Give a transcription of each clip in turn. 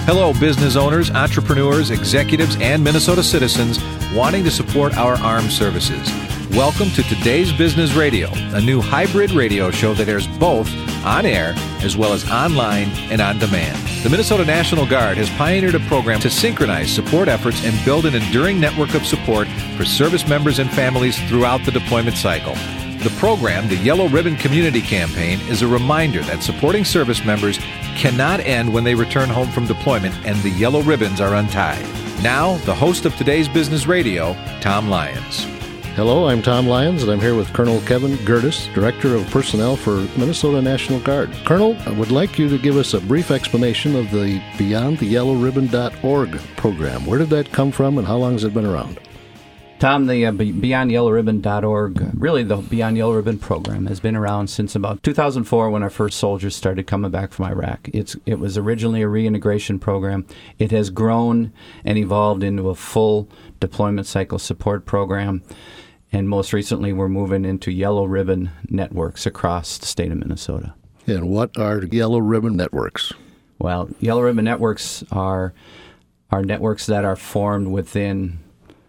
Hello, business owners, entrepreneurs, executives, and Minnesota citizens wanting to support our armed services. Welcome to Today's Business Radio, a new hybrid radio show that airs both on air as well as online and on demand. The Minnesota National Guard has pioneered a program to synchronize support efforts and build an enduring network of support for service members and families throughout the deployment cycle. The program, the Yellow Ribbon Community Campaign, is a reminder that supporting service members cannot end when they return home from deployment and the yellow ribbons are untied. Now, the host of Today's Business Radio, Tom Lyons. Hello, I'm Tom Lyons, and I'm here with Colonel Kevin Gertis, Director of Personnel for Minnesota National Guard. Colonel, I would like you to give us a brief explanation of the BeyondTheYellowRibbon.org program. Where did that come from, and how long has it been around? Tom, the BeyondYellowRibbon.org, really the Beyond Yellow Ribbon program, has been around since about 2004 when our first soldiers started coming back from Iraq. It was originally a reintegration program. It has grown and evolved into a full deployment cycle support program. And most recently, we're moving into Yellow Ribbon networks across the state of Minnesota. And what are Yellow Ribbon networks? Well, Yellow Ribbon networks are networks that are formed within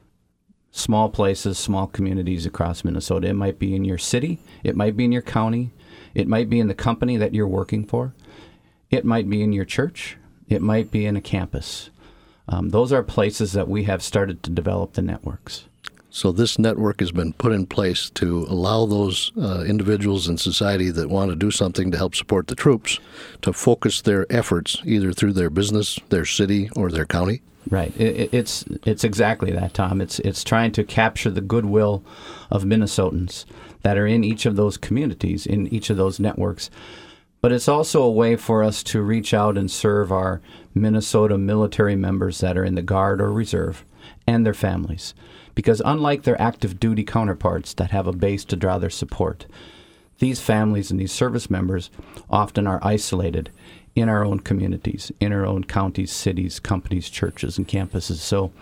small places, small communities across Minnesota. It might be in your city. It might be in your county. It might be in the company that you're working for. It might be in your church. It might be in a campus. Those are places that we have started to develop the networks. So this network has been put in place to allow those individuals in society that want to do something to help support the troops to focus their efforts either through their business, their city, or their county? Right. It's exactly that, Tom. It's trying to capture the goodwill of Minnesotans that are in each of those communities, in each of those networks. But it's also a way for us to reach out and serve our Minnesota military members that are in the Guard or Reserve and their families. Because unlike their active duty counterparts that have a base to draw their support, these families and these service members often are isolated in our own communities, in our own counties, cities, companies, churches, and campuses.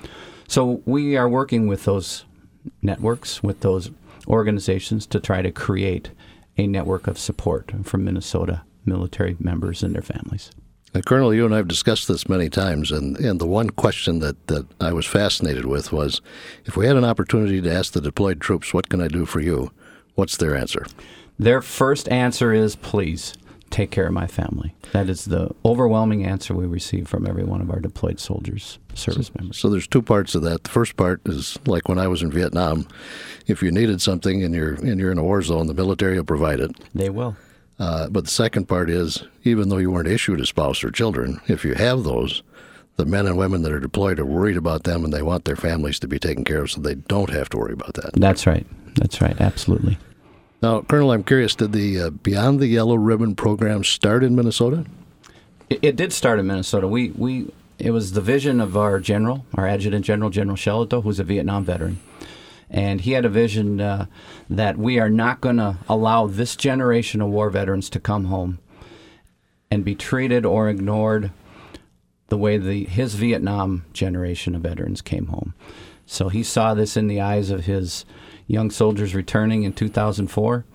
So we are working with those networks, with those organizations to try to create a network of support for Minnesota military members and their families. Colonel, you and I have discussed this many times, and the one question that I was fascinated with was, if we had an opportunity to ask the deployed troops, what can I do for you? What's their answer? Their first answer is, please, take care of my family. That is the overwhelming answer we receive from every one of our deployed soldiers, service members. So there's two parts of that. The first part is like when I was in Vietnam. If you needed something and you're in a war zone, the military will provide it. They will. But the second part is, even though you weren't issued a spouse or children, if you have those, the men and women that are deployed are worried about them and they want their families to be taken care of so they don't have to worry about that. That's right. That's right. Absolutely. Now, Colonel, I'm curious, did the Beyond the Yellow Ribbon program start in Minnesota? It did start in Minnesota. It was the vision of our general, our adjutant general, General Shellito, who's a Vietnam veteran. And he had a vision that we are not going to allow this generation of war veterans to come home and be treated or ignored the way his Vietnam generation of veterans came home. So he saw this in the eyes of his young soldiers returning in 2004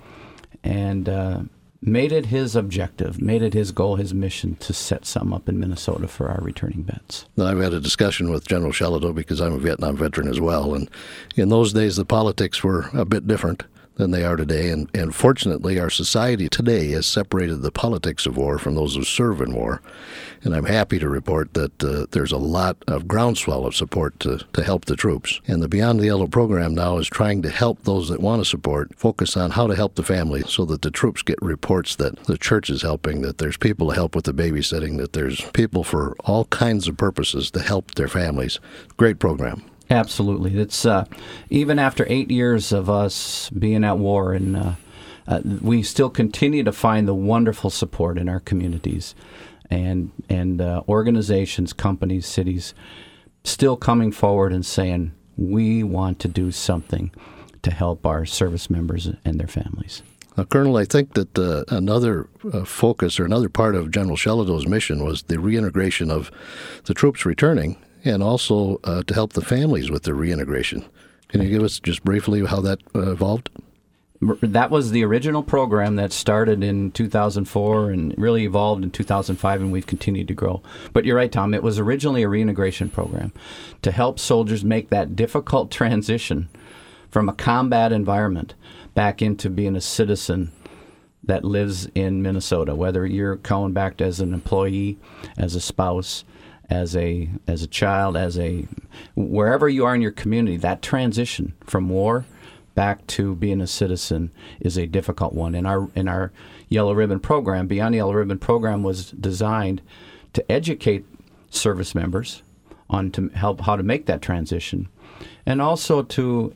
and made it his objective, made it his goal, his mission to set something up in Minnesota for our returning vets. Now, I've had a discussion with General Shellito because I'm a Vietnam veteran as well, and in those days the politics were a bit different than they are today, and fortunately our society today has separated the politics of war from those who serve in war, and I'm happy to report that there's a lot of groundswell of support to help the troops. And the Beyond the Yellow program now is trying to help those that want to support focus on how to help the family so that the troops get reports that the church is helping, that there's people to help with the babysitting, that there's people for all kinds of purposes to help their families. Great program. Absolutely. It's even after 8 years of us being at war, and we still continue to find the wonderful support in our communities and organizations, companies, cities, still coming forward and saying, we want to do something to help our service members and their families. Colonel, I think that another focus or another part of General Shellito's mission was the reintegration of the troops returning, and also to help the families with their reintegration. Can you give us just briefly how that evolved? That was the original program that started in 2004 and really evolved in 2005, and we've continued to grow. But you're right, Tom. It was originally a reintegration program to help soldiers make that difficult transition from a combat environment back into being a citizen that lives in Minnesota, whether you're going back as an employee, as a spouse, as a child, wherever you are in your community. That transition from war back to being a citizen is a difficult one. In our Yellow Ribbon program, Beyond the Yellow Ribbon program was designed to educate service members on to help how to make that transition, and also to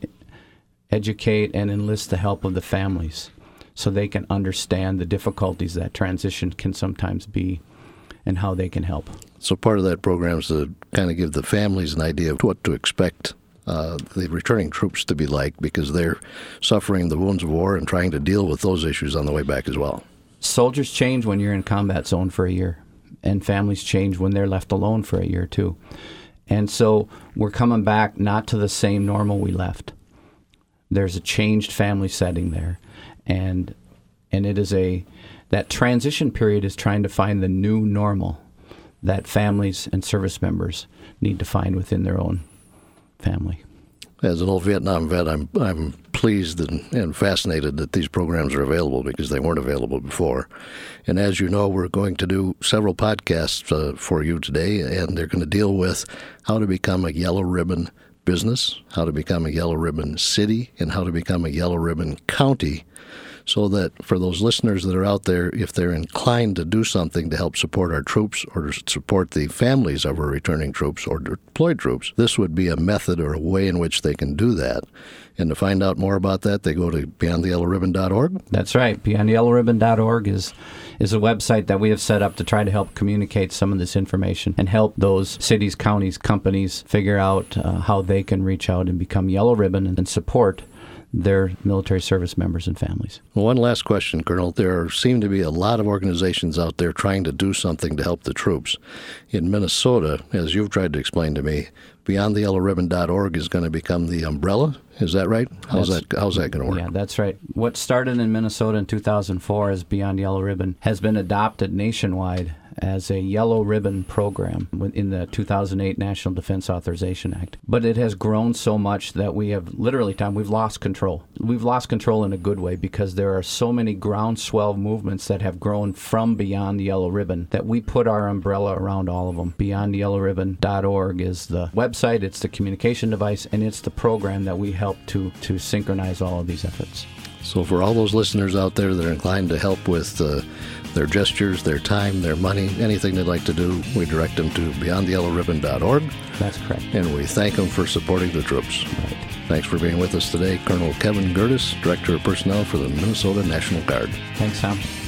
educate and enlist the help of the families so they can understand the difficulties that transition can sometimes be and how they can help. So part of that program is to kind of give the families an idea of what to expect the returning troops to be like, because they're suffering the wounds of war and trying to deal with those issues on the way back as well. Soldiers change when you're in a combat zone for a year, and families change when they're left alone for a year too. And so we're coming back not to the same normal we left. There's a changed family setting there, and it is that transition period is trying to find the new normal that families and service members need to find within their own family. As an old Vietnam vet, I'm pleased and fascinated that these programs are available, because they weren't available before. And as you know, we're going to do several podcasts for you today, and they're going to deal with how to become a Yellow Ribbon business, how to become a Yellow Ribbon city, and how to become a Yellow Ribbon county, so that for those listeners that are out there, if they're inclined to do something to help support our troops or to support the families of our returning troops or deployed troops, this would be a method or a way in which they can do that. And to find out more about that, they go to beyondtheyellowribbon.org. That's right. Beyondtheyellowribbon.org is a website that we have set up to try to help communicate some of this information and help those cities, counties, companies figure out how they can reach out and become Yellow Ribbon and support their military service members and families. Well, one last question, Colonel. There seem to be a lot of organizations out there trying to do something to help the troops. In Minnesota, as you've tried to explain to me, beyondtheyellowribbon.org is going to become the umbrella. Is that right? How's that going to work? Yeah, that's right. What started in Minnesota in 2004 as Beyond Yellow Ribbon has been adopted nationwide as a Yellow Ribbon program in the 2008 National Defense Authorization Act. But it has grown so much that we have literally, Tom, we've lost control. We've lost control in a good way, because there are so many groundswell movements that have grown from Beyond the Yellow Ribbon that we put our umbrella around all of them. BeyondTheYellowRibbon.org is the website, it's the communication device, and it's the program that we help to synchronize all of these efforts. So for all those listeners out there that are inclined to help with their gestures, their time, their money, anything they'd like to do, we direct them to beyondtheyellowribbon.org. That's correct. And we thank them for supporting the troops. Right. Thanks for being with us today, Colonel Kevin Gertis, Director of Personnel for the Minnesota National Guard. Thanks, Tom.